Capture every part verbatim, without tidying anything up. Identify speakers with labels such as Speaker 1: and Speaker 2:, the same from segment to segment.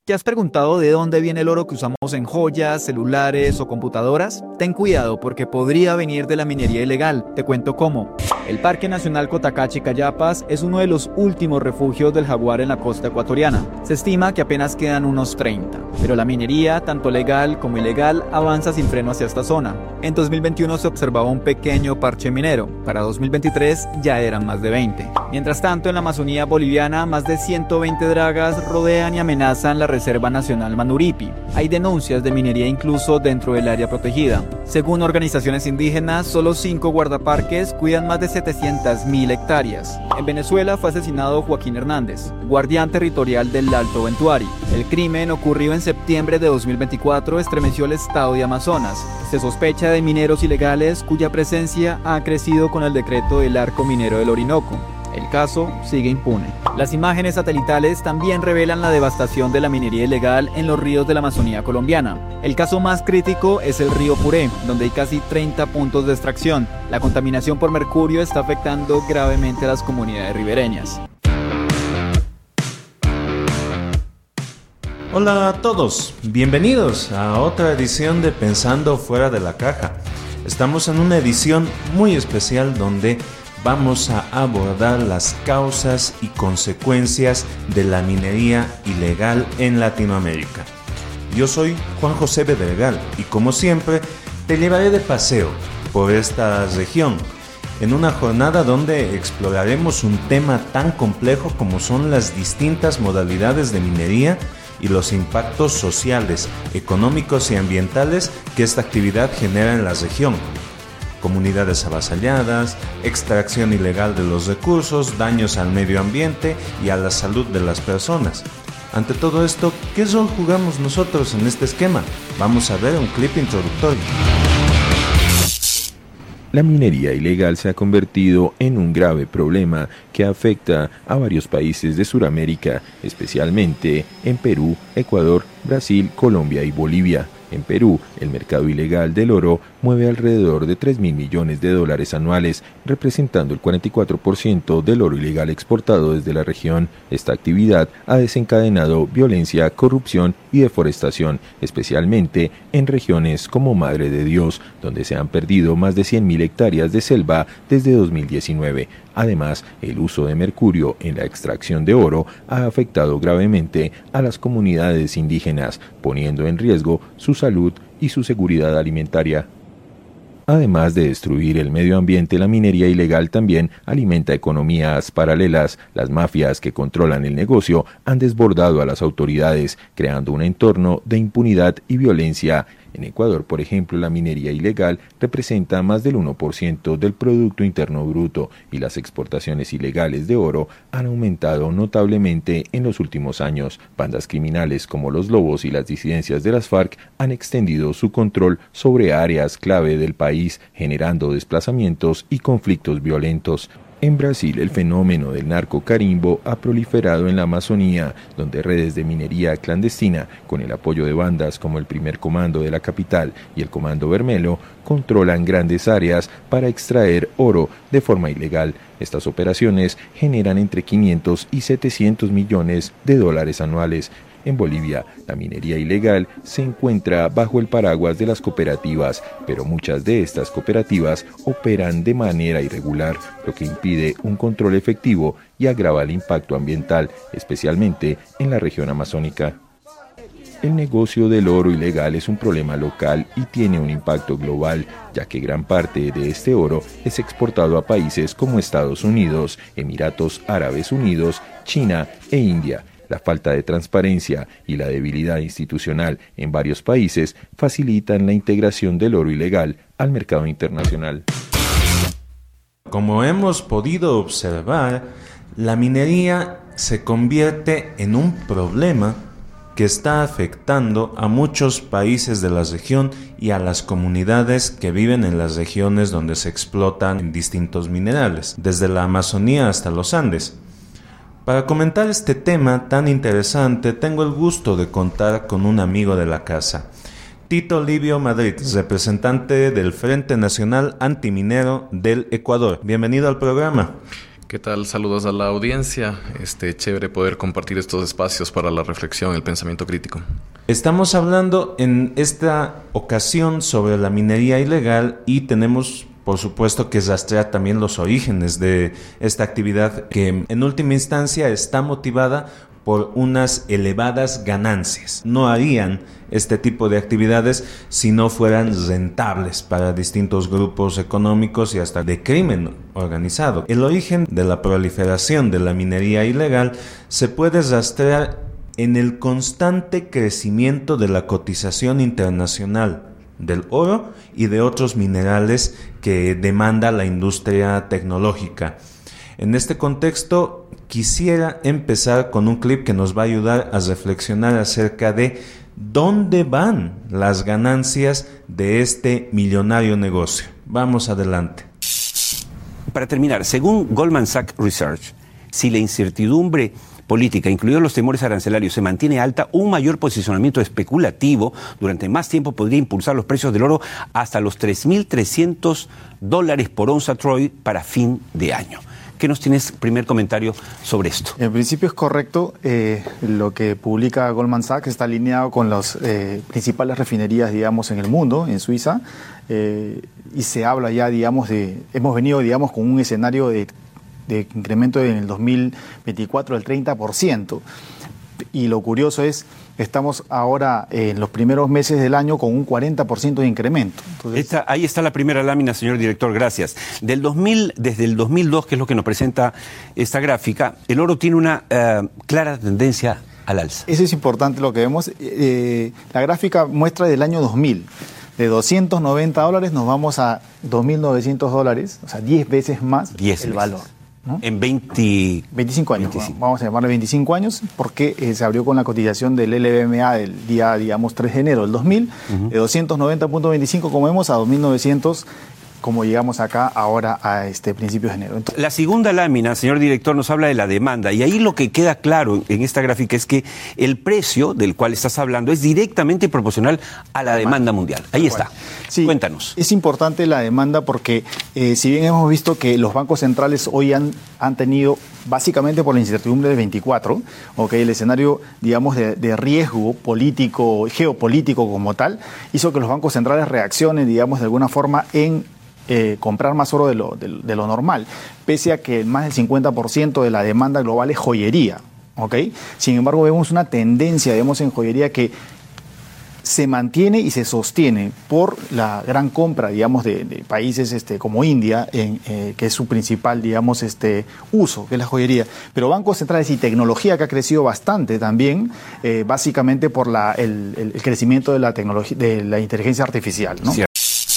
Speaker 1: ¿Te has preguntado de dónde viene el oro que usamos en joyas, celulares o computadoras? Ten cuidado porque podría venir de la minería ilegal. Te cuento cómo. El Parque Nacional Cotacachi-Cayapas es uno de los últimos refugios del jaguar en la costa ecuatoriana. Se estima que apenas quedan unos treinta, pero la minería, tanto legal como ilegal, avanza sin freno hacia esta zona. En dos mil veintiuno se observaba un pequeño parche minero. Para dos mil veintitrés ya eran más de veinte. Mientras tanto, en la Amazonía boliviana, más de ciento veinte dragas rodean y amenazan la Reserva Nacional Manuripi. Hay denuncias de minería incluso dentro del área protegida. Según organizaciones indígenas, solo cinco guardaparques cuidan más de setecientas mil hectáreas. En Venezuela fue asesinado Joaquín Hernández, guardián territorial del Alto Ventuari. El crimen, ocurrido en septiembre de dos mil veinticuatro, estremeció el estado de Amazonas. Se sospecha de mineros ilegales cuya presencia ha crecido con el decreto del Arco Minero del Orinoco. El caso sigue impune. Las imágenes satelitales también revelan la devastación de la minería ilegal en los ríos de la Amazonía colombiana. El caso más crítico es el río Puré, donde hay casi treinta puntos de extracción. La contaminación por mercurio está afectando gravemente a las comunidades ribereñas.
Speaker 2: Hola a todos, bienvenidos a otra edición de Pensando Fuera de la Caja. Estamos en una edición muy especial donde vamos a abordar las causas y consecuencias de la minería ilegal en Latinoamérica. Yo soy Juan José Bedregal y como siempre te llevaré de paseo por esta región en una jornada donde exploraremos un tema tan complejo como son las distintas modalidades de minería y los impactos sociales, económicos y ambientales que esta actividad genera en la región. Comunidades avasalladas, extracción ilegal de los recursos, daños al medio ambiente y a la salud de las personas. Ante todo esto, ¿qué rol jugamos nosotros en este esquema? Vamos a ver un clip introductorio.
Speaker 3: La minería ilegal se ha convertido en un grave problema que afecta a varios países de Sudamérica, especialmente en Perú, Ecuador, Brasil, Colombia y Bolivia. En Perú, el mercado ilegal del oro mueve alrededor de tres mil millones de dólares anuales, representando el cuarenta y cuatro por ciento del oro ilegal exportado desde la región. Esta actividad ha desencadenado violencia, corrupción y deforestación, especialmente en regiones como Madre de Dios, donde se han perdido más de cien mil hectáreas de selva desde dos mil diecinueve. Además, el uso de mercurio en la extracción de oro ha afectado gravemente a las comunidades indígenas, poniendo en riesgo su salud y su seguridad alimentaria. Además de destruir el medio ambiente, la minería ilegal también alimenta economías paralelas. Las mafias que controlan el negocio han desbordado a las autoridades, creando un entorno de impunidad y violencia. En Ecuador, por ejemplo, la minería ilegal representa más del uno por ciento del Producto Interno Bruto y las exportaciones ilegales de oro han aumentado notablemente en los últimos años. Bandas criminales como los Lobos y las disidencias de las FARC han extendido su control sobre áreas clave del país, generando desplazamientos y conflictos violentos. En Brasil, el fenómeno del narcocarimbo ha proliferado en la Amazonía, donde redes de minería clandestina, con el apoyo de bandas como el Primer Comando de la capital y el Comando Vermelho, controlan grandes áreas para extraer oro de forma ilegal. Estas operaciones generan entre quinientos y setecientos millones de dólares anuales. En Bolivia, la minería ilegal se encuentra bajo el paraguas de las cooperativas, pero muchas de estas cooperativas operan de manera irregular, lo que impide un control efectivo y agrava el impacto ambiental, especialmente en la región amazónica. El negocio del oro ilegal es un problema local y tiene un impacto global, ya que gran parte de este oro es exportado a países como Estados Unidos, Emiratos Árabes Unidos, China e India. La falta de transparencia y la debilidad institucional en varios países facilitan la integración del oro ilegal al mercado internacional.
Speaker 2: Como hemos podido observar, la minería se convierte en un problema que está afectando a muchos países de la región y a las comunidades que viven en las regiones donde se explotan distintos minerales, desde la Amazonía hasta los Andes. Para comentar este tema tan interesante, tengo el gusto de contar con un amigo de la casa, Tito Livio Madrid, representante del Frente Nacional Antiminero del Ecuador. Bienvenido al programa.
Speaker 4: ¿Qué tal? Saludos a la audiencia. Este, chévere poder compartir estos espacios para la reflexión, el pensamiento crítico.
Speaker 2: Estamos hablando en esta ocasión sobre la minería ilegal y tenemos, por supuesto, que rastrear también los orígenes de esta actividad que en última instancia está motivada por unas elevadas ganancias. No harían este tipo de actividades si no fueran rentables para distintos grupos económicos y hasta de crimen organizado. El origen de la proliferación de la minería ilegal se puede rastrear en el constante crecimiento de la cotización internacional del oro y de otros minerales que demanda la industria tecnológica. En este contexto, quisiera empezar con un clip que nos va a ayudar a reflexionar acerca de dónde van las ganancias de este millonario negocio. Vamos adelante.
Speaker 5: Para terminar, según Goldman Sachs Research, si la incertidumbre política, incluidos los temores arancelarios, se mantiene alta, un mayor posicionamiento especulativo durante más tiempo podría impulsar los precios del oro hasta los tres mil trescientos dólares por onza Troy para fin de año. ¿Qué nos tienes? Primer comentario sobre esto.
Speaker 6: En principio es correcto. Eh, lo que publica Goldman Sachs está alineado con las eh, principales refinerías, digamos, en el mundo, en Suiza, eh, y se habla ya, digamos, de... Hemos venido, digamos, con un escenario de, de incremento en el dos mil veinticuatro del treinta por ciento. Y lo curioso es, estamos ahora en los primeros meses del año con un cuarenta por ciento de incremento. Entonces,
Speaker 5: Esta, ahí está la primera lámina, señor director, gracias. Del dos mil, desde el dos mil dos, que es lo que nos presenta esta gráfica, el oro tiene una uh, clara tendencia al alza.
Speaker 6: Eso es importante lo que vemos. Eh, la gráfica muestra del año dos mil. De doscientos noventa dólares nos vamos a dos mil novecientos dólares, o sea, diez veces más
Speaker 5: diez
Speaker 6: el
Speaker 5: veces.
Speaker 6: valor, ¿no?
Speaker 5: En veinte...
Speaker 6: veinticinco años,
Speaker 5: veinticinco.
Speaker 6: Vamos a llamarle veinticinco años, porque eh, se abrió con la cotización del L B M A del día, digamos, tres de enero del dos mil, uh-huh. De doscientos noventa punto veinticinco, como vemos, a dos mil novecientos, como llegamos acá ahora a este principios de enero. Entonces,
Speaker 5: la segunda lámina, señor director, nos habla de la demanda, y ahí lo que queda claro en esta gráfica es que el precio del cual estás hablando es directamente proporcional a la demanda mundial. Ahí está.
Speaker 6: Sí,
Speaker 5: cuéntanos.
Speaker 6: Es importante la demanda porque eh, si bien hemos visto que los bancos centrales hoy han, han tenido, básicamente por la incertidumbre del veinticuatro, okay, el escenario, digamos, de, de riesgo político, geopolítico como tal, hizo que los bancos centrales reaccionen, digamos, de alguna forma en Eh, comprar más oro de lo, de, de lo normal, pese a que más del cincuenta por ciento de la demanda global es joyería, ¿okay? Sin embargo, vemos una tendencia, digamos, en joyería que se mantiene y se sostiene por la gran compra, digamos, de, de países este, como India, en, eh, que es su principal, digamos, este, uso, que es la joyería. Pero bancos centrales y tecnología, que ha crecido bastante también, eh, básicamente por la, el, el crecimiento de la tecnología, de la inteligencia artificial, ¿no?
Speaker 5: Sí.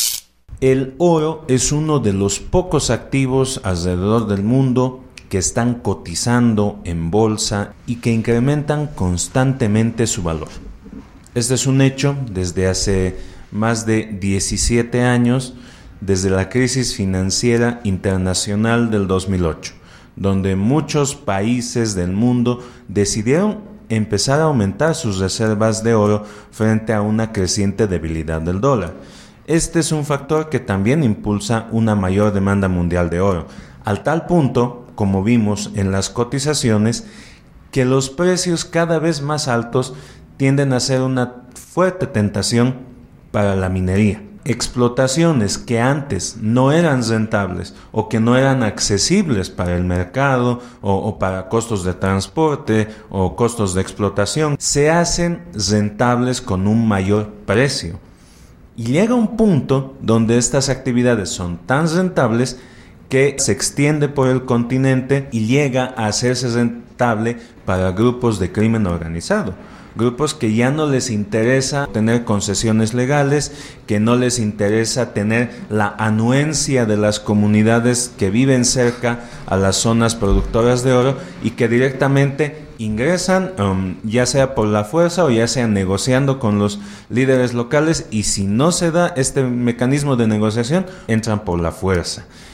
Speaker 2: El oro es uno de los pocos activos alrededor del mundo que están cotizando en bolsa y que incrementan constantemente su valor. Este es un hecho desde hace más de diecisiete años, desde la crisis financiera internacional del dos mil ocho, donde muchos países del mundo decidieron empezar a aumentar sus reservas de oro frente a una creciente debilidad del dólar. Este es un factor que también impulsa una mayor demanda mundial de oro, al tal punto, como vimos en las cotizaciones, que los precios cada vez más altos tienden a ser una fuerte tentación para la minería. Explotaciones que antes no eran rentables o que no eran accesibles para el mercado o, o para costos de transporte o costos de explotación, se hacen rentables con un mayor precio. Y llega un punto donde estas actividades son tan rentables que se extiende por el continente y llega a hacerse rentable para grupos de crimen organizado. Grupos que ya no les interesa tener concesiones legales, que no les interesa tener la anuencia de las comunidades que viven cerca a las zonas productoras de oro y que directamente ingresan, um, ya sea por la fuerza o ya sea negociando con los líderes locales, y si no se da este mecanismo de negociación, entran por la fuerza.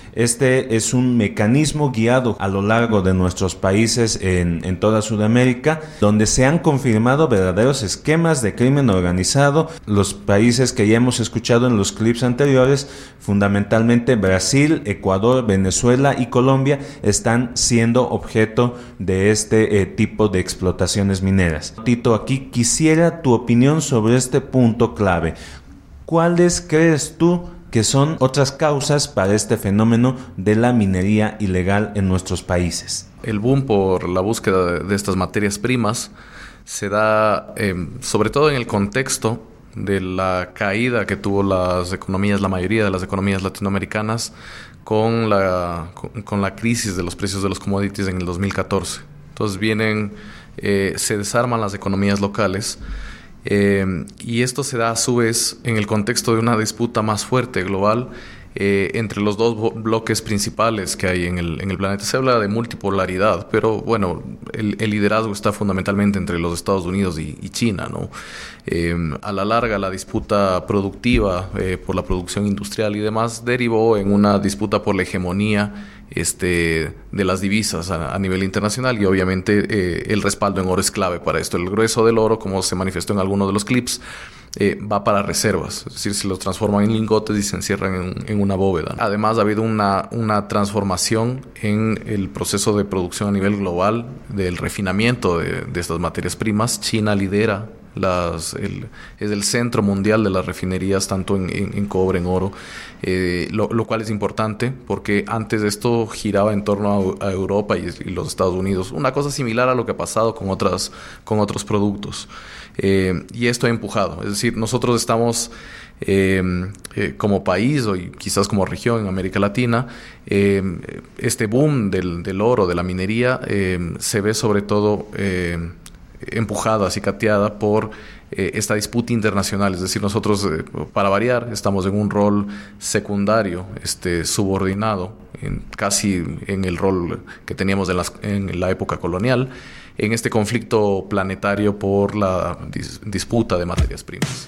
Speaker 2: Este es un mecanismo guiado a lo largo de nuestros países en, en toda Sudamérica, donde se han confirmado verdaderos esquemas de crimen organizado. Los países que ya hemos escuchado en los clips anteriores, fundamentalmente Brasil, Ecuador, Venezuela y Colombia, están siendo objeto de este eh, tipo de explotaciones mineras. Tito, aquí quisiera tu opinión sobre este punto clave. ¿Cuáles crees tú que son otras causas para este fenómeno de la minería ilegal en nuestros países?
Speaker 4: El boom por la búsqueda de estas materias primas se da eh, sobre todo en el contexto de la caída que tuvo las economías, la mayoría de las economías latinoamericanas con la, con, con la crisis de los precios de los commodities en el dos mil catorce. Entonces vienen, eh, se desarman las economías locales. Eh, y esto se da a su vez en el contexto de una disputa más fuerte global eh, entre los dos bloques principales que hay en el, en el planeta. Se habla de multipolaridad, pero bueno, el, el liderazgo está fundamentalmente entre los Estados Unidos y, y China, ¿no? Eh, a la larga, la disputa productiva eh, por la producción industrial y demás derivó en una disputa por la hegemonía Este, de las divisas a, a nivel internacional, y obviamente eh, el respaldo en oro es clave para esto. El grueso del oro, como se manifestó en algunos de los clips, eh, va para reservas, es decir, se los transforman en lingotes y se encierran en, en una bóveda. Además, ha habido una, una transformación en el proceso de producción a nivel global del refinamiento de, de estas materias primas. China lidera Las, el, es el centro mundial de las refinerías, tanto en, en, en cobre, en oro, eh, lo, lo cual es importante porque antes esto giraba en torno a, a Europa y, y los Estados Unidos, una cosa similar a lo que ha pasado con, otras, con otros productos, eh, y esto ha empujado, es decir, nosotros estamos eh, eh, como país o y quizás como región en América Latina, eh, este boom del, del oro, de la minería, eh, se ve sobre todo eh, empujada, acicateada por eh, esta disputa internacional. Es decir, nosotros, eh, para variar, estamos en un rol secundario, este, subordinado, en, casi en el rol que teníamos en, las, en la época colonial, en este conflicto planetario por la dis- disputa de materias primas.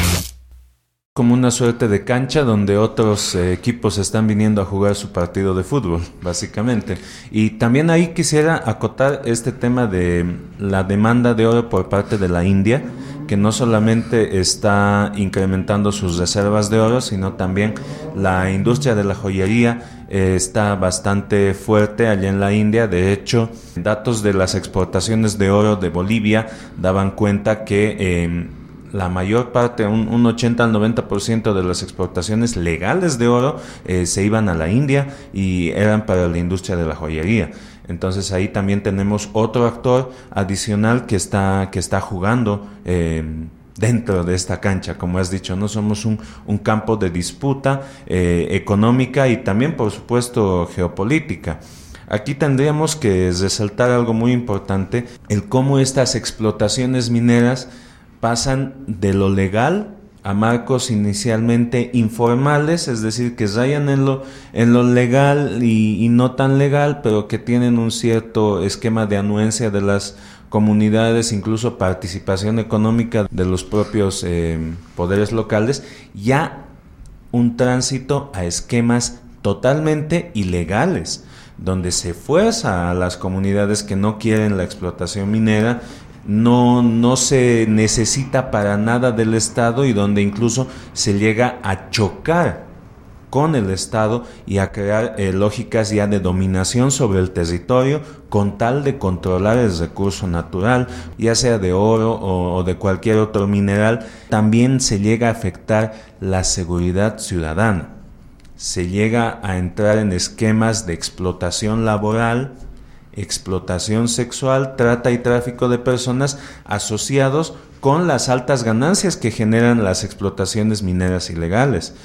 Speaker 2: Como una suerte de cancha donde otros eh, equipos están viniendo a jugar su partido de fútbol, básicamente. Y también ahí quisiera acotar este tema de la demanda de oro por parte de la India, que no solamente está incrementando sus reservas de oro, sino también la industria de la joyería eh, está bastante fuerte allá en la India. De hecho, datos de las exportaciones de oro de Bolivia daban cuenta que eh, la mayor parte, un, un ochenta al noventa por ciento de las exportaciones legales de oro eh, se iban a la India y eran para la industria de la joyería. Entonces ahí también tenemos otro actor adicional que está, que está jugando eh, dentro de esta cancha. Como has dicho, no somos un, un campo de disputa eh, económica y también, por supuesto, geopolítica. Aquí tendríamos que resaltar algo muy importante, el cómo estas explotaciones mineras pasan de lo legal a marcos inicialmente informales, es decir, que rayan en lo, en lo legal y, y no tan legal, pero que tienen un cierto esquema de anuencia de las comunidades, incluso participación económica de los propios eh, poderes locales, ya un tránsito a esquemas totalmente ilegales, donde se fuerza a las comunidades que no quieren la explotación minera. No, no se necesita para nada del Estado y donde incluso se llega a chocar con el Estado y a crear eh, lógicas ya de dominación sobre el territorio con tal de controlar el recurso natural, ya sea de oro o, o de cualquier otro mineral. También se llega a afectar la seguridad ciudadana, se llega a entrar en esquemas de explotación laboral, explotación sexual, trata y tráfico de personas asociados con las altas ganancias que generan las explotaciones mineras ilegales.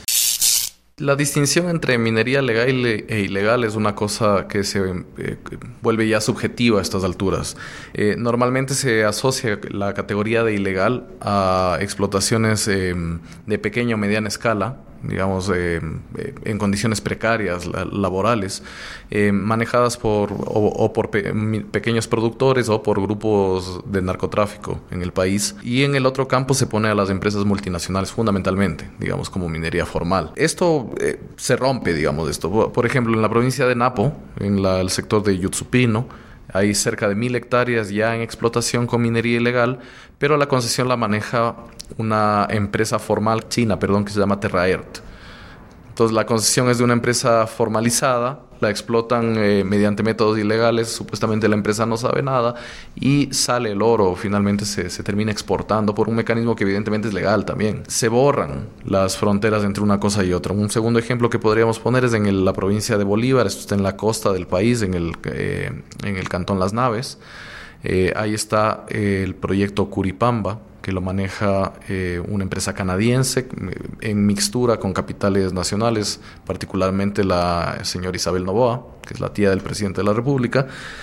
Speaker 4: La distinción entre minería legal e ilegal es una cosa que se eh, vuelve ya subjetiva a estas alturas. Eh, normalmente se asocia la categoría de ilegal a explotaciones eh, de pequeña o mediana escala, digamos, eh, eh, en condiciones precarias la, laborales, eh, manejadas por, o, o por pe- pequeños productores o por grupos de narcotráfico en el país. Y en el otro campo se pone a las empresas multinacionales fundamentalmente, digamos, como minería formal. Esto eh, se rompe, digamos, esto. Por, por ejemplo, en la provincia de Napo, en la, el sector de Yutsupino, hay cerca de mil hectáreas ya en explotación con minería ilegal, pero la concesión la maneja una empresa formal china, perdón, que se llama Terraert. Entonces la concesión es de una empresa formalizada, la explotan eh, mediante métodos ilegales, supuestamente la empresa no sabe nada y sale el oro, finalmente se, se termina exportando por un mecanismo que evidentemente es legal también. Se borran las fronteras entre una cosa y otra. Un segundo ejemplo que podríamos poner es en el, la provincia de Bolívar, esto está en la costa del país, en el, eh, en el cantón Las Naves. Eh, ahí está eh, el proyecto Curipamba, que lo maneja eh, una empresa canadiense en mixtura con capitales nacionales, particularmente la señora Isabel Noboa, que es la tía del presidente de la República,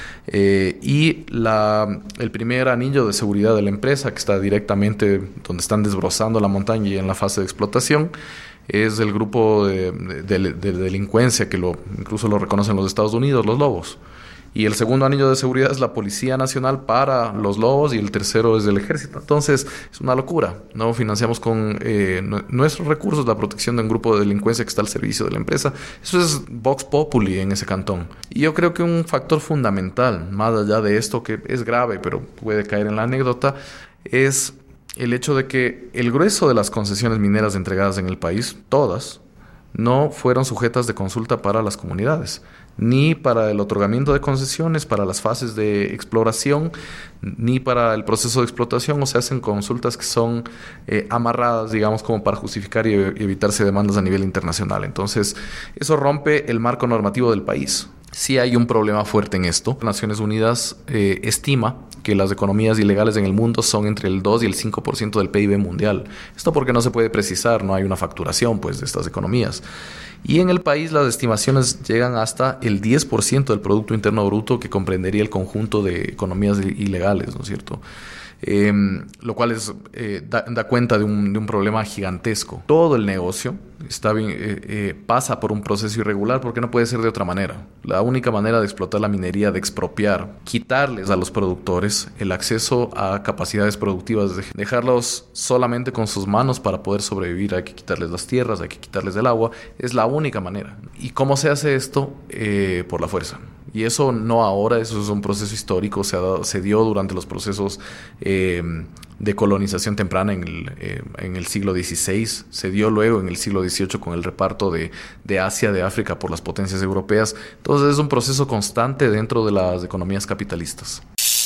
Speaker 4: eh, y la, el primer anillo de seguridad de la empresa, que está directamente donde están desbrozando la montaña y en la fase de explotación, es el grupo de, de, de, de delincuencia que lo, incluso lo reconocen los Estados Unidos, los Lobos. Y el segundo anillo de seguridad es la Policía Nacional para los Lobos y el tercero es el Ejército. Entonces, es una locura, ¿no? Financiamos con eh, nuestros recursos la protección de un grupo de delincuencia que está al servicio de la empresa. Eso es Vox Populi en ese cantón. Y yo creo que un factor fundamental, más allá de esto que es grave, pero puede caer en la anécdota, es el hecho de que el grueso de las concesiones mineras entregadas en el país, todas, no fueron sujetas de consulta para las comunidades, ni para el otorgamiento de concesiones, para las fases de exploración, ni para el proceso de explotación, o se hacen consultas que son eh, amarradas, digamos, como para justificar y evitarse demandas a nivel internacional. Entonces, eso rompe el marco normativo del país. Sí hay un problema fuerte en esto. Naciones Unidas eh, estima que las economías ilegales en el mundo son entre el dos y el cinco por ciento del P I B mundial. Esto porque no se puede precisar, no hay una facturación pues, de estas economías. Y en el país las estimaciones llegan hasta el diez por ciento del Producto Interno Bruto, que comprendería el conjunto de economías ilegales, ¿no es cierto? Eh, lo cual es, eh, da, da cuenta de un, de un problema gigantesco. Todo el negocio está bien, eh, eh, pasa por un proceso irregular porque no puede ser de otra manera. La única manera de explotar la minería, de expropiar, quitarles a los productores el acceso a capacidades productivas, de dejarlos solamente con sus manos para poder sobrevivir. Hay que quitarles las tierras, hay que quitarles el agua. Es la única manera. ¿Y cómo se hace esto? Eh, por la fuerza. Y eso no ahora, eso es un proceso histórico, se, ha dado, se dio durante los procesos eh, de colonización temprana en el, eh, en el siglo dieciséis, se dio luego en el siglo dieciocho con el reparto de, de Asia, de África por las potencias europeas. Entonces es un proceso constante dentro de las economías capitalistas.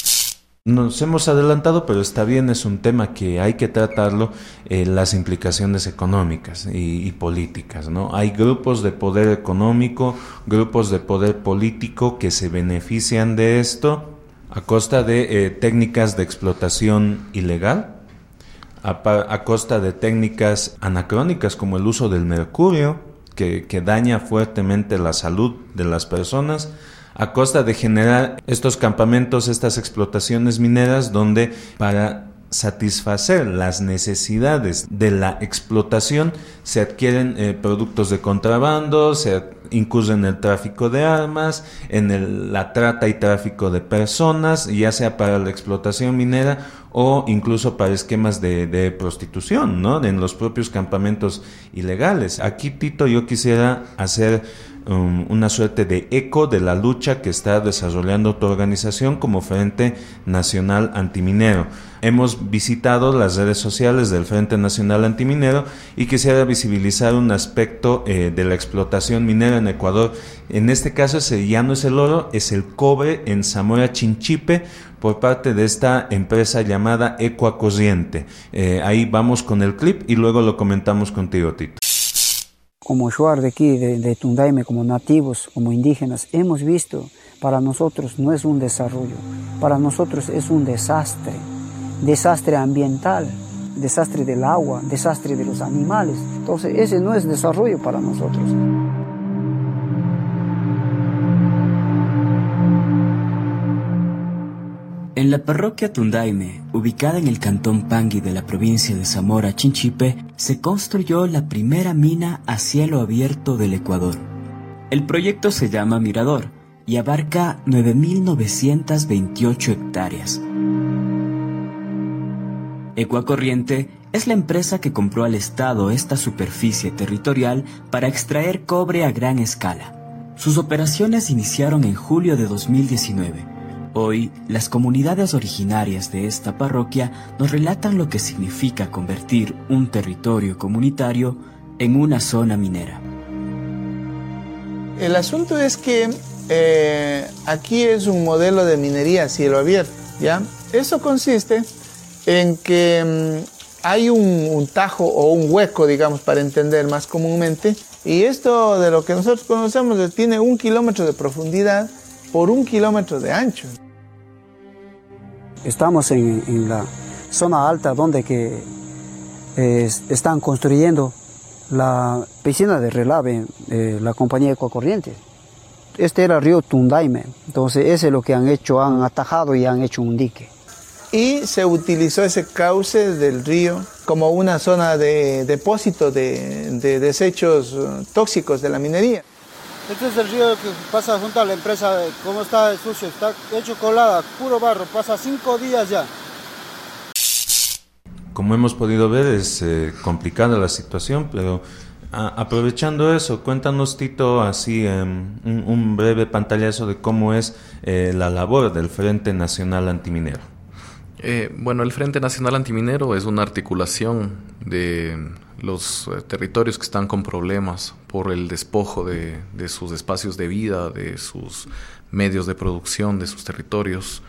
Speaker 2: Nos hemos adelantado, pero está bien, es un tema que hay que tratarlo, eh, las implicaciones económicas y, y políticas, ¿no? Hay grupos de poder económico, grupos de poder político que se benefician de esto a costa de eh, técnicas de explotación ilegal, a, a costa de técnicas anacrónicas como el uso del mercurio, que, que daña fuertemente la salud de las personas, a costa de generar estos campamentos, estas explotaciones mineras donde para satisfacer las necesidades de la explotación se adquieren eh, productos de contrabando, se incurre en el tráfico de armas, en el, la trata y tráfico de personas, ya sea para la explotación minera o incluso para esquemas de, de prostitución, ¿no? En los propios campamentos ilegales. Aquí, Tito, yo quisiera hacer um, una suerte de eco de la lucha que está desarrollando tu organización como Frente Nacional Antiminero. Hemos visitado las redes sociales del Frente Nacional Antiminero y quisiera visibilizar un aspecto eh, de la explotación minera en Ecuador. En este caso ese ya no es el oro, es el cobre en Zamora Chinchipe por parte de esta empresa llamada Ecuacorriente. Eh, ahí vamos con el clip y luego lo comentamos contigo, Tito.
Speaker 7: Como Shuar de aquí, de, de Tundaime, como nativos, como indígenas, hemos visto, para nosotros no es un desarrollo, para nosotros es un desastre. Desastre ambiental, desastre del agua, desastre de los animales. Entonces ese no es desarrollo para nosotros.
Speaker 5: En
Speaker 8: En la parroquia Tundaime, ubicada en el cantón Pangui de la provincia de Zamora Chinchipe, se construyó la primera mina a cielo abierto del Ecuador. El proyecto se llama Mirador y abarca nueve mil novecientas veintiocho hectáreas. Ecuacorriente es la empresa que compró al Estado esta superficie territorial para extraer cobre a gran escala. Sus operaciones iniciaron en julio de dos mil diecinueve. Hoy, las comunidades originarias de esta parroquia nos relatan lo que significa convertir un territorio comunitario en una zona minera.
Speaker 9: El asunto es que eh, aquí es un modelo de minería a cielo abierto, ¿ya? Eso consiste en que mmm, hay un, un tajo o un hueco, digamos, para entender más comúnmente, y esto de lo que nosotros conocemos tiene un kilómetro de profundidad por un kilómetro de ancho.
Speaker 7: Estamos en, en la zona alta donde que, eh, están construyendo la piscina de relave de la compañía Ecuacorriente. Este era el río Tundaime, entonces ese es lo que han hecho, han atajado y han hecho un dique.
Speaker 9: Y se utilizó ese cauce del río como una zona de depósito de, de desechos tóxicos de la minería.
Speaker 10: Este es el río que pasa junto a la empresa, como está sucio, está hecho colada, puro barro, pasa cinco días ya.
Speaker 2: Como hemos podido ver, es eh, complicada la situación, pero a, aprovechando eso, cuéntanos, Tito, así eh, un, un breve pantallazo de cómo es eh, la labor del Frente Nacional Antiminero.
Speaker 4: Eh, bueno, el Frente Nacional Antiminero es una articulación de los eh, territorios que están con problemas por el despojo de, de sus espacios de vida, de sus medios de producción, de sus territorios,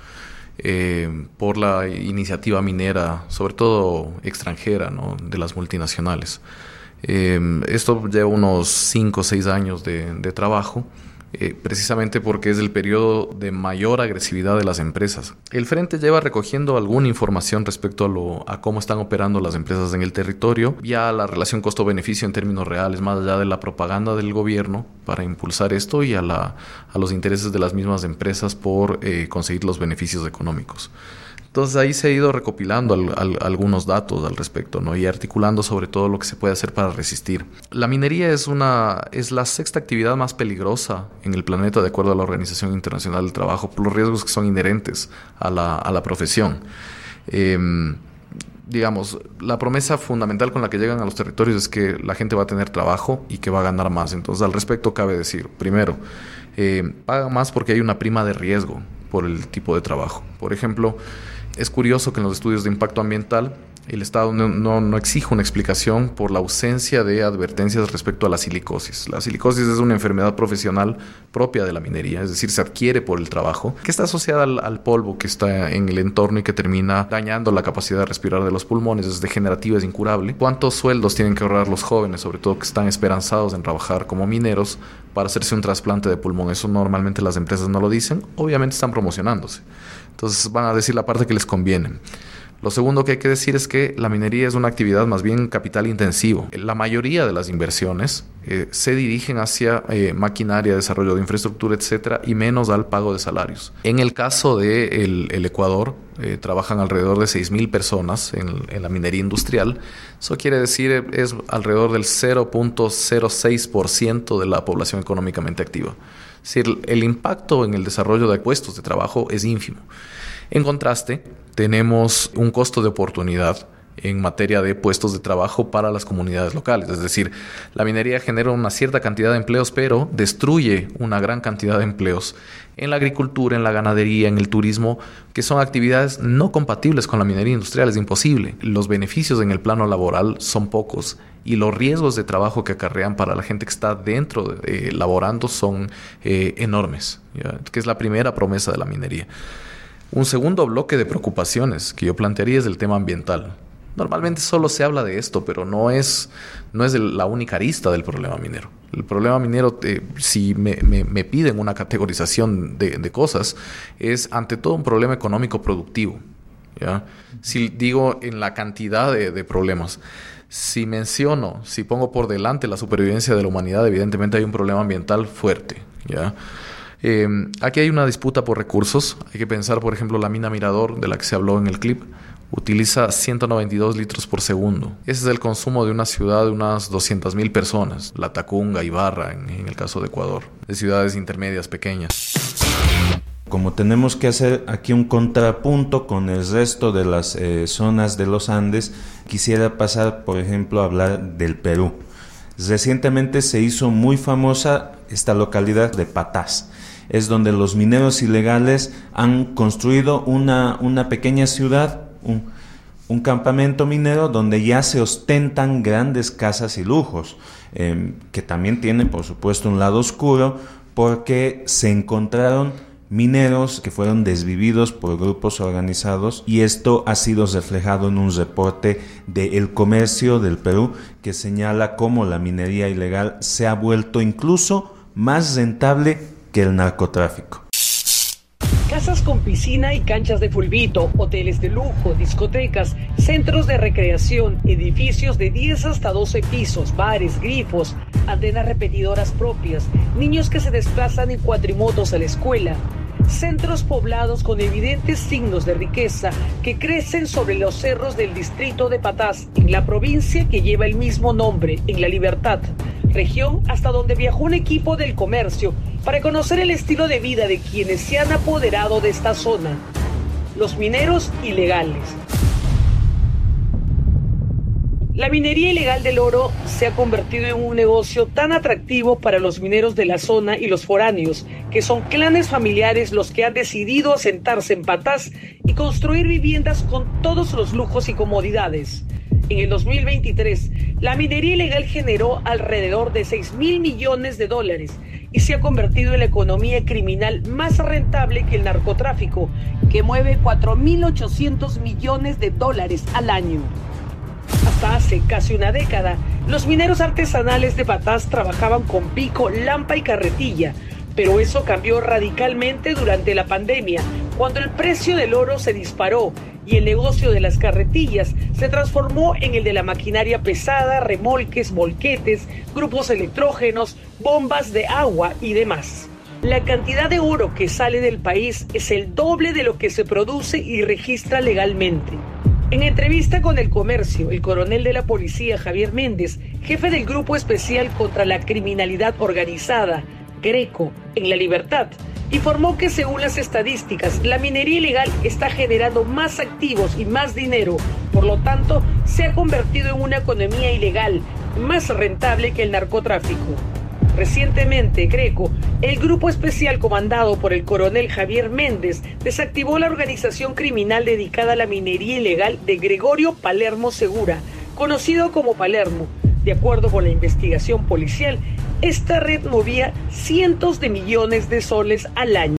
Speaker 4: eh, por la iniciativa minera, sobre todo extranjera, ¿no?, de las multinacionales. Eh, esto lleva unos cinco o seis años de, de trabajo. Eh, precisamente porque es el periodo de mayor agresividad de las empresas. El Frente lleva recogiendo alguna información respecto a, lo, a cómo están operando las empresas en el territorio, ya la relación costo-beneficio en términos reales, más allá de la propaganda del gobierno para impulsar esto y a, la, a los intereses de las mismas empresas por eh, conseguir los beneficios económicos. Entonces ahí se ha ido recopilando al, al, algunos datos al respecto, ¿no?, y articulando sobre todo lo que se puede hacer para resistir. La minería es, una, es la sexta actividad más peligrosa en el planeta de acuerdo a la Organización Internacional del Trabajo por los riesgos que son inherentes a la, a la profesión. Eh, digamos, la promesa fundamental con la que llegan a los territorios es que la gente va a tener trabajo y que va a ganar más. Entonces al respecto cabe decir, primero, eh, pagan más porque hay una prima de riesgo por el tipo de trabajo. Por ejemplo, es curioso que en los estudios de impacto ambiental el Estado no, no, no exige una explicación por la ausencia de advertencias respecto a la silicosis. La silicosis es una enfermedad profesional propia de la minería, es decir, se adquiere por el trabajo, que está asociada al, al polvo que está en el entorno y que termina dañando la capacidad de respirar de los pulmones, es degenerativa, es incurable. ¿Cuántos sueldos tienen que ahorrar los jóvenes, sobre todo que están esperanzados en trabajar como mineros, para hacerse un trasplante de pulmón? Eso normalmente las empresas no lo dicen, obviamente están promocionándose. Entonces van a decir la parte que les conviene. Lo segundo que hay que decir es que la minería es una actividad más bien capital intensivo. La mayoría de las inversiones eh, se dirigen hacia eh, maquinaria, desarrollo de infraestructura, etcétera, y menos al pago de salarios. En el caso de el, el Ecuador, eh, trabajan alrededor de seis mil personas en, en la minería industrial. Eso quiere decir es alrededor del cero punto cero seis por ciento de la población económicamente activa. Es decir, el impacto en el desarrollo de puestos de trabajo es ínfimo. En contraste, tenemos un costo de oportunidad en materia de puestos de trabajo para las comunidades locales. Es decir, la minería genera una cierta cantidad de empleos, pero destruye una gran cantidad de empleos en la agricultura, en la ganadería, en el turismo, que son actividades no compatibles con la minería industrial. Es imposible. Los beneficios en el plano laboral son pocos y los riesgos de trabajo que acarrean para la gente que está dentro eh, laborando son eh, enormes, ¿ya? Que es la primera promesa de la minería. Un segundo bloque de preocupaciones que yo plantearía es el tema ambiental. Normalmente solo se habla de esto, pero no es, no es la única arista del problema minero. El problema minero, eh, si me, me, me piden una categorización de, de cosas, es ante todo un problema económico productivo, ¿ya? Si digo en la cantidad de, de problemas, si menciono, si pongo por delante la supervivencia de la humanidad, evidentemente hay un problema ambiental fuerte, ¿ya? Eh, aquí hay una disputa por recursos. Hay que pensar, por ejemplo, la mina Mirador, de la que se habló en el clip, utiliza ciento noventa y dos litros por segundo. Ese es el consumo de una ciudad de unas doscientas mil personas. La Tacunga, Ibarra, en, en el caso de Ecuador, de ciudades intermedias pequeñas.
Speaker 2: Como tenemos que hacer aquí un contrapunto con el resto de las eh, zonas de los Andes, quisiera pasar, por ejemplo, a hablar del Perú. Recientemente se hizo muy famosa esta localidad de Patás. Es donde los mineros ilegales han construido una, una pequeña ciudad, un, un campamento minero donde ya se ostentan grandes casas y lujos, eh, que también tiene, por supuesto, un lado oscuro, porque se encontraron mineros que fueron desvividos por grupos organizados, y esto ha sido reflejado en un reporte de El Comercio del Perú que señala cómo la minería ilegal se ha vuelto incluso más rentable que el narcotráfico.
Speaker 11: Casas con piscina y canchas de fulbito, hoteles de lujo, discotecas, centros de recreación, edificios de diez hasta doce pisos, bares, grifos, antenas repetidoras propias, niños que se desplazan en cuatrimotos a la escuela, centros poblados con evidentes signos de riqueza que crecen sobre los cerros del distrito de Patás, en la provincia que lleva el mismo nombre, en La Libertad, región hasta donde viajó un equipo del Comercio para conocer el estilo de vida de quienes se han apoderado de esta zona, los mineros ilegales. La minería ilegal del oro se ha convertido en un negocio tan atractivo para los mineros de la zona y los foráneos, que son clanes familiares los que han decidido asentarse en Patás y construir viviendas con todos los lujos y comodidades. En el dos mil veintitrés, la minería ilegal generó alrededor de seis mil millones de dólares y se ha convertido en la economía criminal más rentable que el narcotráfico, que mueve cuatro mil ochocientos millones de dólares al año. Hasta hace casi una década, los mineros artesanales de Patás trabajaban con pico, lampa y carretilla, pero eso cambió radicalmente durante la pandemia, cuando el precio del oro se disparó y el negocio de las carretillas se transformó en el de la maquinaria pesada, remolques, volquetes, grupos electrógenos, bombas de agua y demás. La cantidad de oro que sale del país es el doble de lo que se produce y registra legalmente. En entrevista con El Comercio, el coronel de la policía Javier Méndez, jefe del Grupo Especial contra la Criminalidad Organizada, Greco, en La Libertad, informó que según las estadísticas, la minería ilegal está generando más activos y más dinero, por lo tanto, se ha convertido en una economía ilegal más rentable que el narcotráfico. Recientemente, Greco, el grupo especial comandado por el coronel Javier Méndez, desactivó la organización criminal dedicada a la minería ilegal de Gregorio Palermo Segura, conocido como Palermo. De acuerdo con la investigación policial, esta red movía cientos de millones de soles al año.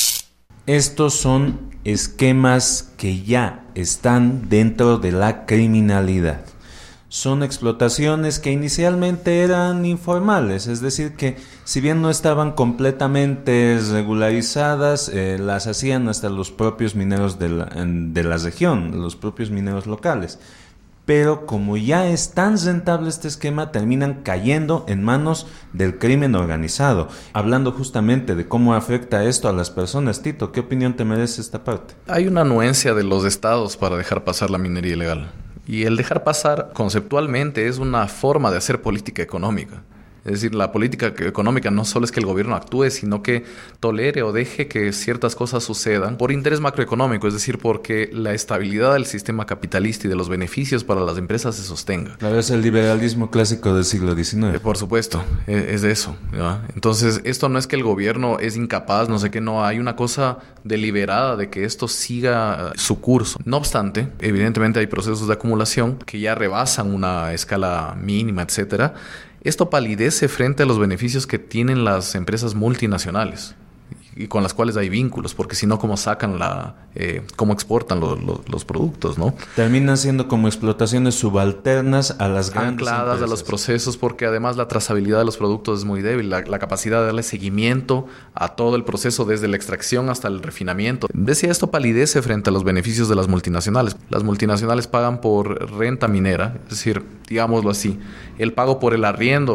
Speaker 2: Estos son esquemas que ya están dentro de la criminalidad. Son explotaciones que inicialmente eran informales, es decir, que si bien no estaban completamente regularizadas, eh, las hacían hasta los propios mineros de la, de la región, los propios mineros locales. Pero como ya es tan rentable este esquema, terminan cayendo en manos del crimen organizado. Hablando justamente de cómo afecta esto a las personas, Tito, ¿qué opinión te merece esta parte?
Speaker 4: Hay una anuencia de los estados para dejar pasar la minería ilegal. Y el dejar pasar conceptualmente es una forma de hacer política económica. Es decir, la política económica no solo es que el gobierno actúe, sino que tolere o deje que ciertas cosas sucedan por interés macroeconómico, es decir, porque la estabilidad del sistema capitalista y de los beneficios para las empresas se sostenga.
Speaker 2: Claro, es el liberalismo clásico del siglo diecinueve.
Speaker 4: Eh, por supuesto, es, es de eso, ¿ya? Entonces, esto no es que el gobierno es incapaz, no sé qué, no, hay una cosa deliberada de que esto siga su curso. No obstante, evidentemente hay procesos de acumulación que ya rebasan una escala mínima, etcétera. Esto palidece frente a los beneficios que tienen las empresas multinacionales y con las cuales hay vínculos, porque si no, ¿cómo sacan la, eh, cómo exportan lo, lo, los productos, ¿no?
Speaker 2: Terminan siendo como explotaciones subalternas a las grandes
Speaker 4: ancladas
Speaker 2: empresas.
Speaker 4: A los procesos, porque además la trazabilidad de los productos es muy débil, la, la capacidad de darle seguimiento a todo el proceso desde la extracción hasta el refinamiento. Decía, esto palidece frente a los beneficios de las multinacionales. Las multinacionales pagan por renta minera, es decir, digámoslo así, el pago por el arriendo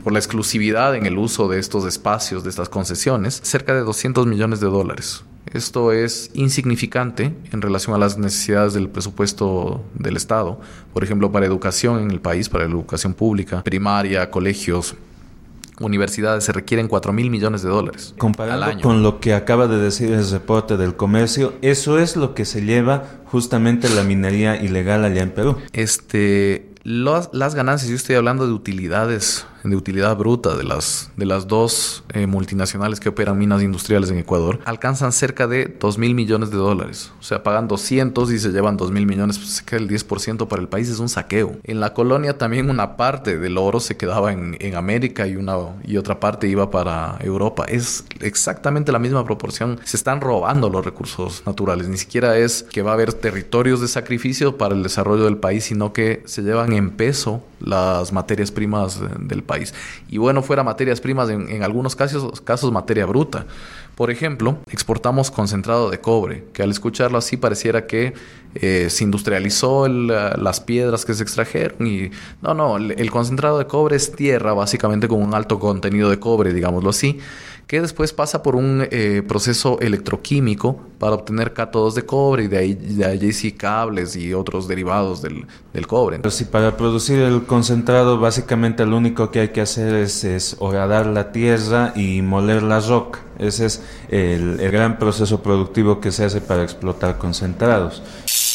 Speaker 4: por la exclusividad en el uso de estos espacios, de estas concesiones, cerca de doscientos millones de dólares. Esto es insignificante en relación a las necesidades del presupuesto del Estado. Por ejemplo, para educación en el país, para la educación pública, primaria, colegios, universidades, se requieren cuatro mil millones de dólares
Speaker 2: comparado
Speaker 4: al año.
Speaker 2: Con lo que acaba de decir el reporte del comercio, eso es lo que se lleva justamente la minería ilegal allá en Perú.
Speaker 4: Este, los, las ganancias, yo estoy hablando de utilidades, de utilidad bruta de las, de las dos eh, multinacionales que operan minas industriales en Ecuador, alcanzan cerca de dos mil millones de dólares. O sea, pagan doscientos y se llevan dos mil millones, pues se queda el diez por ciento para el país, es un saqueo. En la colonia también una parte del oro se quedaba en, en América y, una, y otra parte iba para Europa. Es exactamente la misma proporción. Se están robando los recursos naturales. Ni siquiera es que va a haber territorios de sacrificio para el desarrollo del país, sino que se llevan en peso las materias primas del país. Y bueno, fuera materias primas, en, en algunos casos, casos materia bruta. Por ejemplo, exportamos concentrado de cobre, que al escucharlo así pareciera que eh, se industrializó el, las piedras que se extrajeron y no, no, el, el concentrado de cobre es tierra básicamente con un alto contenido de cobre, digámoslo así, que después pasa por un eh, proceso electroquímico para obtener cátodos de cobre y de ahí, de allí sí cables y otros derivados del, del cobre.
Speaker 2: Pero si para producir el concentrado básicamente lo único que hay que hacer es, es horadar la tierra y moler la roca. Ese es el, el gran proceso productivo que se hace para explotar concentrados.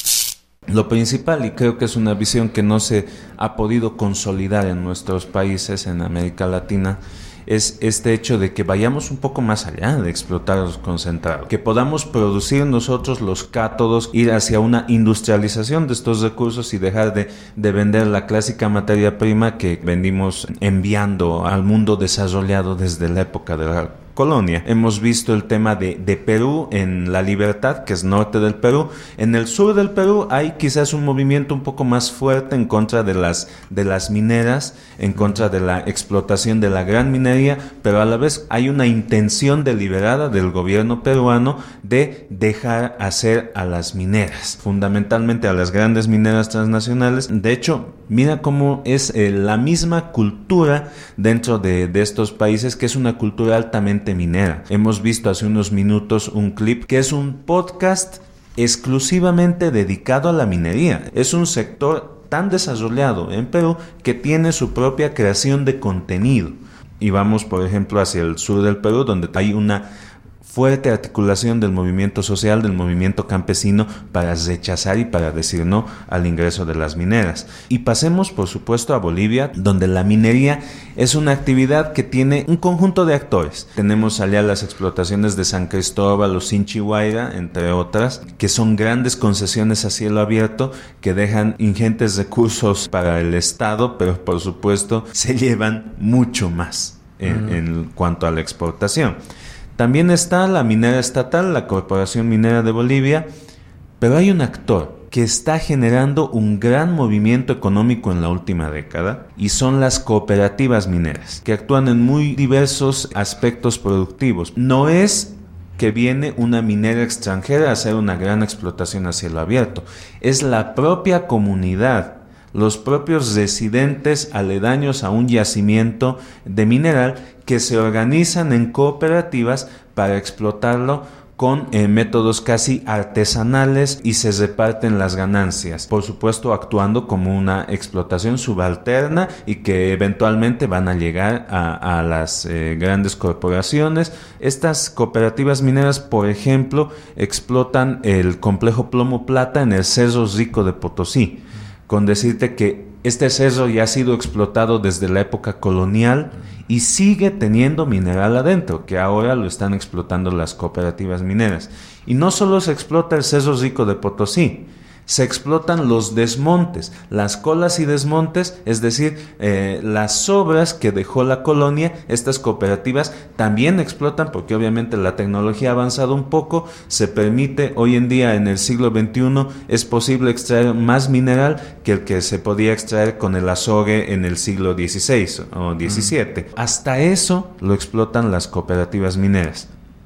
Speaker 2: Lo principal, y creo que es una visión que no se ha podido consolidar en nuestros países, en América Latina, es este hecho de que vayamos un poco más allá de explotar los concentrados, que podamos producir nosotros los cátodos, ir hacia una industrialización de estos recursos y dejar de, de vender la clásica materia prima que venimos enviando al mundo desarrollado desde la época de la colonia. Hemos visto el tema de, de Perú en La Libertad, que es norte del Perú. En el sur del Perú hay quizás un movimiento un poco más fuerte en contra de las, de las mineras, en contra de la explotación de la gran minería, pero a la vez hay una intención deliberada del gobierno peruano de dejar hacer a las mineras, fundamentalmente a las grandes mineras transnacionales. De hecho, mira cómo es eh, la misma cultura dentro de, de estos países, que es una cultura altamente minera. Hemos visto hace unos minutos un clip que es un podcast exclusivamente dedicado a la minería. Es un sector tan desarrollado en Perú que tiene su propia creación de contenido. Y vamos, por ejemplo, hacia el sur del Perú, donde hay una fuerte articulación del movimiento social, del movimiento campesino, para rechazar y para decir no al ingreso de las mineras. Y pasemos, por supuesto, a Bolivia, donde la minería es una actividad que tiene un conjunto de actores. Tenemos allá las explotaciones de San Cristóbal o Sinchihuayra, entre otras, que son grandes concesiones a cielo abierto que dejan ingentes recursos para el Estado, pero por supuesto se llevan mucho más en, mm. en cuanto a la exportación. También está la minera estatal, la Corporación Minera de Bolivia, pero hay un actor que está generando un gran movimiento económico en la última década y son las cooperativas mineras, que actúan en muy diversos aspectos productivos. No es que viene una minera extranjera a hacer una gran explotación a cielo abierto, es la propia comunidad, los propios residentes aledaños a un yacimiento de mineral que se organizan en cooperativas para explotarlo con eh, métodos casi artesanales y se reparten las ganancias, por supuesto actuando como una explotación subalterna y que eventualmente van a llegar a, a las eh, grandes corporaciones. Estas cooperativas mineras, por ejemplo, explotan el complejo plomo-plata en el Cerro Rico de Potosí, con decirte que este cerro ya ha sido explotado desde la época colonial y sigue teniendo mineral adentro, que ahora lo están explotando las cooperativas mineras. Y no solo se explota el Cerro Rico de Potosí, se explotan los desmontes, las colas y desmontes, es decir, eh, las sobras que dejó la colonia. Estas cooperativas también explotan porque obviamente la tecnología ha avanzado un poco, se permite hoy en día en el siglo veintiuno, es posible extraer más mineral que el que se podía extraer con el azogue en el siglo dieciséis o diecisiete. Mm. Hasta eso lo explotan las cooperativas mineras.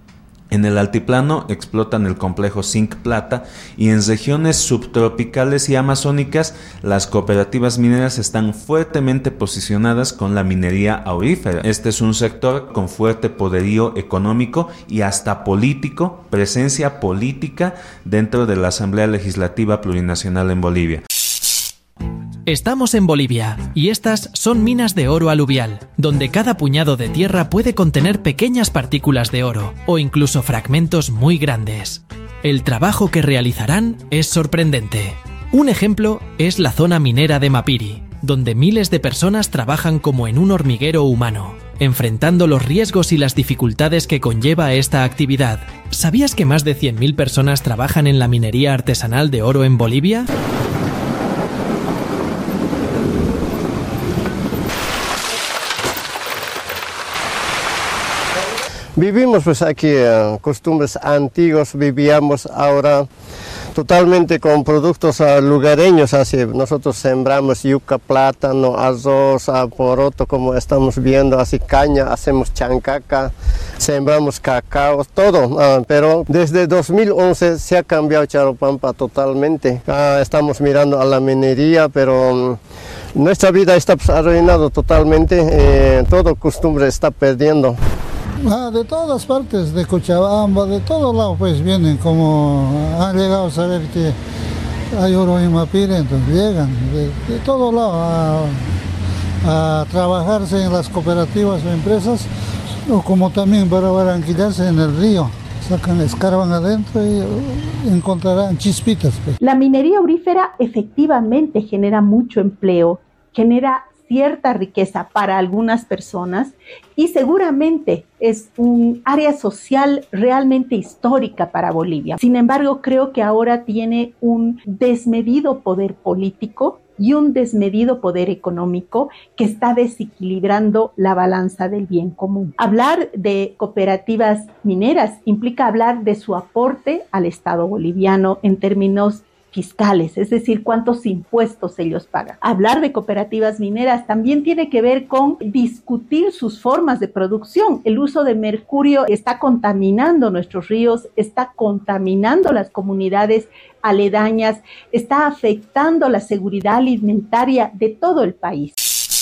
Speaker 2: En el altiplano explotan el complejo zinc plata y en regiones subtropicales y amazónicas las cooperativas mineras están fuertemente posicionadas con la minería aurífera. Este es un sector con fuerte poderío económico y hasta político, presencia política dentro de la Asamblea Legislativa Plurinacional en Bolivia.
Speaker 12: Estamos en Bolivia y estas son minas de oro aluvial, donde cada puñado de tierra puede contener pequeñas partículas de oro o incluso fragmentos muy grandes. El trabajo que realizarán es sorprendente. Un ejemplo es la zona minera de Mapiri, donde miles de personas trabajan como en un hormiguero humano, enfrentando los riesgos y las dificultades que conlleva esta actividad. ¿Sabías que más de cien mil personas trabajan en la minería artesanal de oro en Bolivia?
Speaker 13: Vivimos pues aquí eh, costumbres antiguas, vivíamos ahora totalmente con productos uh, lugareños, así nosotros sembramos yuca, plátano, arroz, uh, poroto, como estamos viendo, así caña, hacemos chancaca, sembramos cacao, todo, uh, pero desde dos mil once se ha cambiado Charopampa totalmente. Uh, estamos mirando a la minería, pero um, nuestra vida está pues, arruinada totalmente, eh, todo costumbre está perdiendo.
Speaker 10: Ah, de todas partes, de Cochabamba, de todos lados pues vienen, como han llegado a saber que hay oro en Mapiri, entonces llegan de, de todos lados a, a trabajarse en las cooperativas o empresas, o como también para barranquillarse en el río, sacan, escarban adentro y encontrarán chispitas. Pues.
Speaker 14: La minería aurífera efectivamente genera mucho empleo, genera cierta riqueza para algunas personas y seguramente es un área social realmente histórica para Bolivia. Sin embargo, creo que ahora tiene un desmedido poder político y un desmedido poder económico que está desequilibrando la balanza del bien común. Hablar de cooperativas mineras implica hablar de su aporte al Estado boliviano en términos fiscales, es decir, cuántos impuestos ellos pagan. Hablar de cooperativas mineras también tiene que ver con discutir sus formas de producción. El uso de mercurio está contaminando nuestros ríos, está contaminando las comunidades aledañas, está afectando la seguridad alimentaria de todo el país.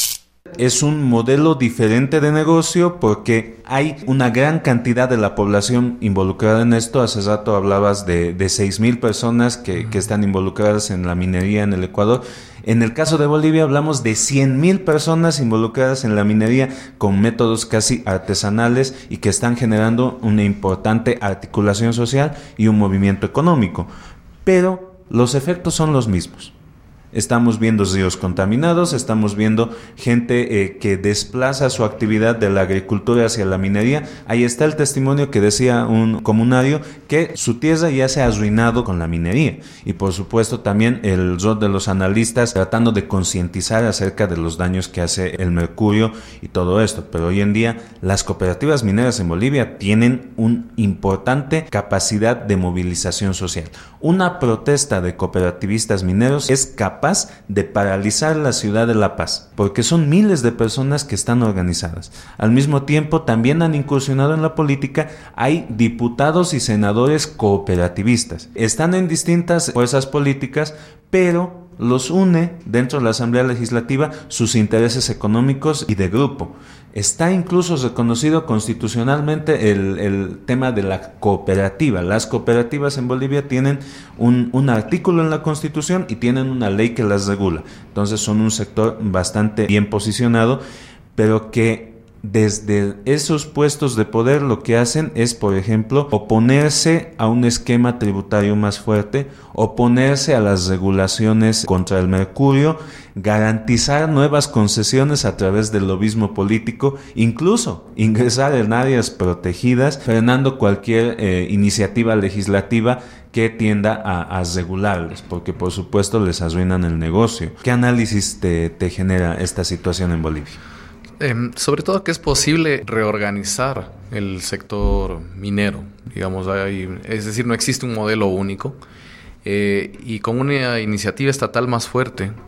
Speaker 2: Es un modelo diferente de negocio porque hay una gran cantidad de la población involucrada en esto. Hace rato hablabas de, de seis mil personas que, que están involucradas en la minería en el Ecuador. En el caso de Bolivia hablamos de cien mil personas involucradas en la minería con métodos casi artesanales y que están generando una importante articulación social y un movimiento económico. Pero los efectos son los mismos. Estamos viendo ríos contaminados, estamos viendo gente eh, que desplaza su actividad de la agricultura hacia la minería. Ahí está el testimonio que decía un comunario que su tierra ya se ha arruinado con la minería. Y por supuesto también el rol de los analistas tratando de concientizar acerca de los daños que hace el mercurio y todo esto. Pero hoy en día las cooperativas mineras en Bolivia tienen una importante capacidad de movilización social. Una protesta de cooperativistas mineros es capaz capaz de paralizar la ciudad de La Paz, porque son miles de personas que están organizadas. Al mismo tiempo, también han incursionado en la política, hay diputados y senadores cooperativistas. Están en distintas fuerzas políticas, pero los une dentro de la Asamblea Legislativa sus intereses económicos y de grupo. Está incluso reconocido constitucionalmente el, el tema de la cooperativa. Las cooperativas en Bolivia tienen un, un artículo en la Constitución y tienen una ley que las regula. Entonces son un sector bastante bien posicionado, pero que desde esos puestos de poder lo que hacen es, por ejemplo, oponerse a un esquema tributario más fuerte, oponerse a las regulaciones contra el mercurio, garantizar nuevas concesiones a través del lobismo político, incluso ingresar en áreas protegidas, frenando cualquier eh, iniciativa legislativa que tienda a, a regularles, porque por supuesto les arruinan el negocio. ¿Qué análisis te, te genera esta situación en Bolivia?
Speaker 4: Eh, sobre todo que es posible reorganizar el sector minero, digamos, hay, es decir, no existe un modelo único, eh, y con una iniciativa estatal más fuerte, que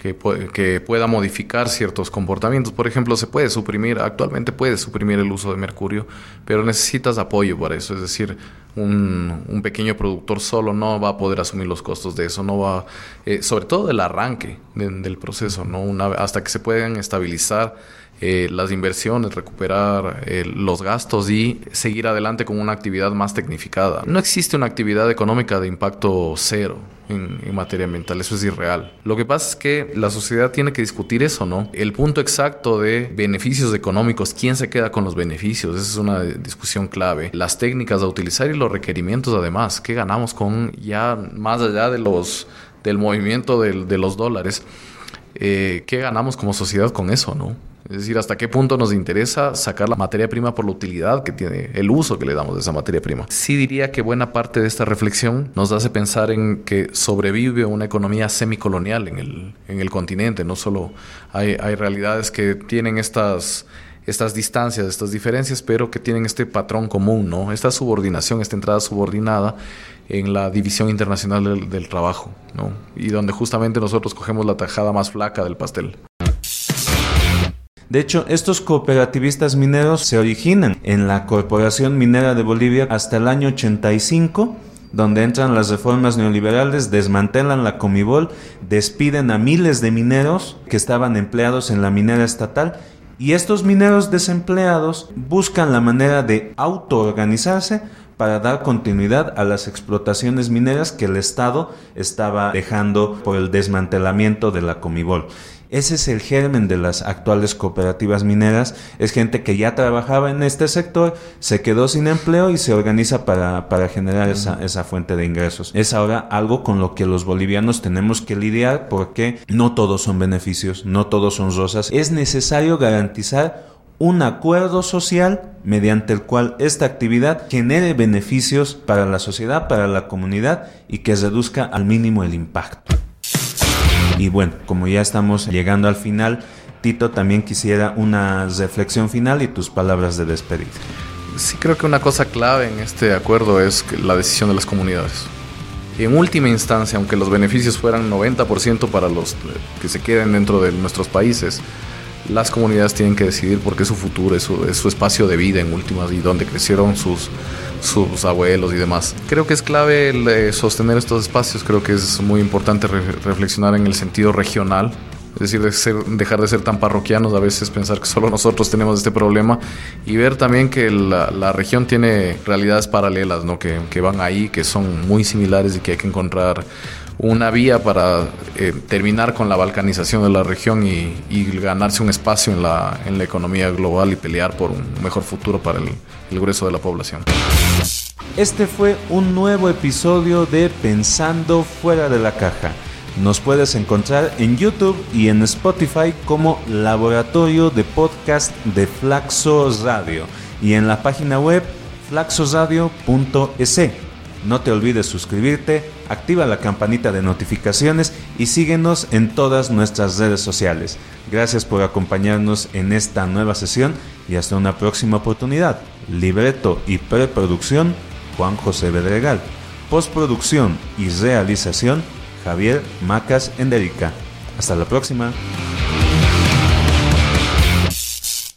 Speaker 4: que, pu- que pueda modificar ciertos comportamientos. Por ejemplo, se puede suprimir, actualmente puedes suprimir el uso de mercurio, pero necesitas apoyo para eso. Es decir, un, un pequeño productor solo no va a poder asumir los costos de eso, no va, eh, sobre todo del arranque de, del proceso, ¿no? Una, hasta que se puedan estabilizar Eh, las inversiones, recuperar eh, los gastos y seguir adelante con una actividad más tecnificada. No existe una actividad económica de impacto cero en, en materia ambiental, eso es irreal. Lo que pasa es que la sociedad tiene que discutir eso, ¿no? El punto exacto de beneficios económicos, ¿quién se queda con los beneficios? Esa es una discusión clave. Las técnicas a utilizar y los requerimientos además, ¿qué ganamos con ya más allá de los, del movimiento de, de los dólares? Eh, ¿Qué ganamos como sociedad con eso, no? Es decir, hasta qué punto nos interesa sacar la materia prima por la utilidad que tiene, el uso que le damos de esa materia prima. Sí diría que buena parte de esta reflexión nos hace pensar en que sobrevive una economía semicolonial en el, en el continente. No solo hay, hay realidades que tienen estas, estas distancias, estas diferencias, pero que tienen este patrón común, ¿no? Esta subordinación, esta entrada subordinada en la división internacional del, del trabajo, ¿no? Y donde justamente nosotros cogemos la tajada más flaca del pastel.
Speaker 2: De hecho, estos cooperativistas mineros se originan en la Corporación Minera de Bolivia hasta el año ochenta y cinco, donde entran las reformas neoliberales, desmantelan la Comibol, despiden a miles de mineros que estaban empleados en la minera estatal, y estos mineros desempleados buscan la manera de autoorganizarse para dar continuidad a las explotaciones mineras que el Estado estaba dejando por el desmantelamiento de la Comibol. Ese es el germen de las actuales cooperativas mineras. Es gente que ya trabajaba en este sector, se quedó sin empleo y se organiza para, para generar esa, esa fuente de ingresos. Es ahora algo con lo que los bolivianos tenemos que lidiar, porque no todos son beneficios, no todos son rosas. Es necesario garantizar un acuerdo social mediante el cual esta actividad genere beneficios para la sociedad, para la comunidad, y que reduzca al mínimo el impacto. Y bueno, como ya estamos llegando al final, Tito, también quisiera una reflexión final y tus palabras de despedida.
Speaker 4: Sí, creo que una cosa clave en este acuerdo es la decisión de las comunidades. En última instancia, aunque los beneficios fueran noventa por ciento para los que se queden dentro de nuestros países, las comunidades tienen que decidir porque es su futuro, es su, es su espacio de vida en últimas, y donde crecieron sus, sus abuelos y demás. Creo que es clave el, eh, sostener estos espacios. Creo que es muy importante re- reflexionar en el sentido regional, es decir, de ser, dejar de ser tan parroquianos, a veces pensar que solo nosotros tenemos este problema, y ver también que la, la región tiene realidades paralelas, ¿no? que, que van ahí, que son muy similares, y que hay que encontrar una vía para eh, terminar con la balcanización de la región y, y ganarse un espacio en la, en la economía global y pelear por un mejor futuro para el, el grueso de la población.
Speaker 2: Este fue un nuevo episodio de Pensando Fuera de la Caja. Nos puedes encontrar en YouTube y en Spotify como Laboratorio de Podcast de Flaxo Radio, y en la página web flaxo radio punto e s. No te olvides suscribirte, activa la campanita de notificaciones y síguenos en todas nuestras redes sociales. Gracias por acompañarnos en esta nueva sesión y hasta una próxima oportunidad. Libreto y preproducción, Juan José Bedregal. Postproducción y realización, Javier Macas Enderica. Hasta la próxima.